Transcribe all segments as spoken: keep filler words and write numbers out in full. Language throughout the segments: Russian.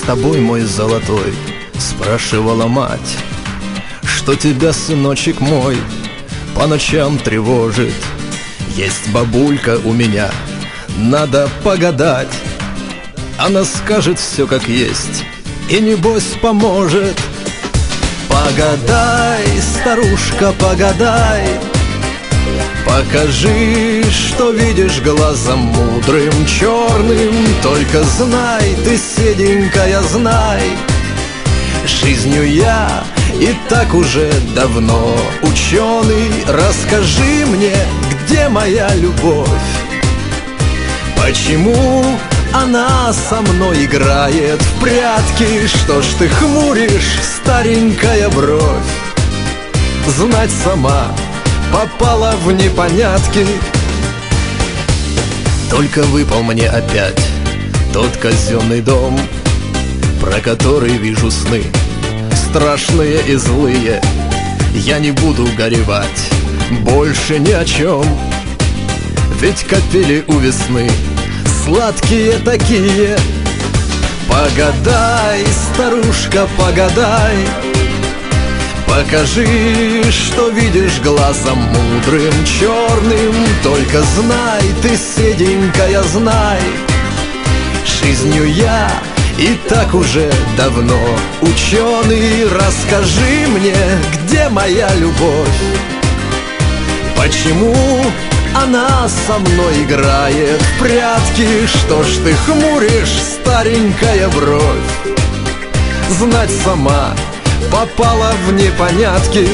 тобой, мой золотой?» — спрашивала мать. «Что тебя, сыночек мой, по ночам тревожит? Есть бабулька у меня, надо погадать. Она скажет все как есть и небось поможет. Погадай, старушка, погадай, покажи, что видишь глазом мудрым черным. Только знай, ты, седенькая, знай, жизнью я и так уже давно ученый. Расскажи мне, где моя любовь? Почему она со мной играет в прятки? Что ж ты хмуришь, старенькая бровь? Знать сама, попала в непонятки. Только выпал мне опять тот казенный дом, про который вижу сны страшные и злые. Я не буду горевать больше ни о чем, ведь капели у весны сладкие такие. Погадай, старушка, погадай, покажи, что видишь глазом мудрым черным. Только знай, ты, седенькая, знай, жизнью я и так уже давно ученый. Расскажи мне, где моя любовь? Почему она со мной играет в прятки? Что ж ты хмуришь, старенькая бровь? Знать сама, попала в непонятки.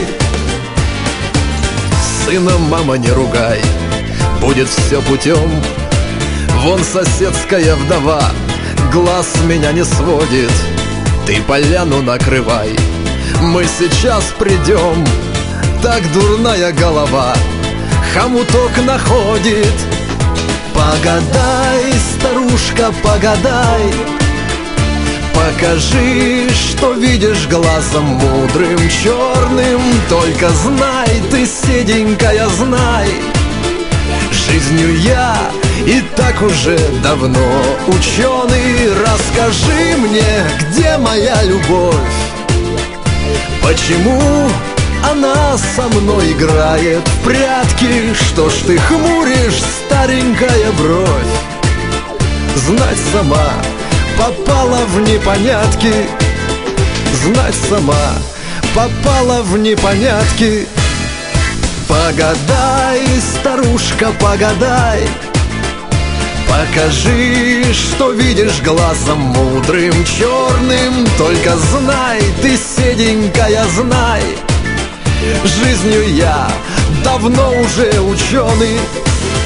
Сына, мама, не ругай, будет все путем. Вон соседская вдова глаз меня не сводит. Ты поляну накрывай, мы сейчас придем. Так дурная голова хомуток находит. Погадай, старушка, погадай, покажи, что видишь глазом мудрым черным. Только знай, ты, седенькая, знай, жизнью я и так уже давно ученый. Расскажи мне, где моя любовь? Почему она со мной играет в прятки? Что ж ты хмуришь, старенькая бровь? Знать сама, попала в непонятки. Знать сама, попала в непонятки. Погадай, старушка, погадай, покажи, что видишь глазом мудрым черным. Только знай, ты, седенькая, знай, жизнью я давно уже ученый.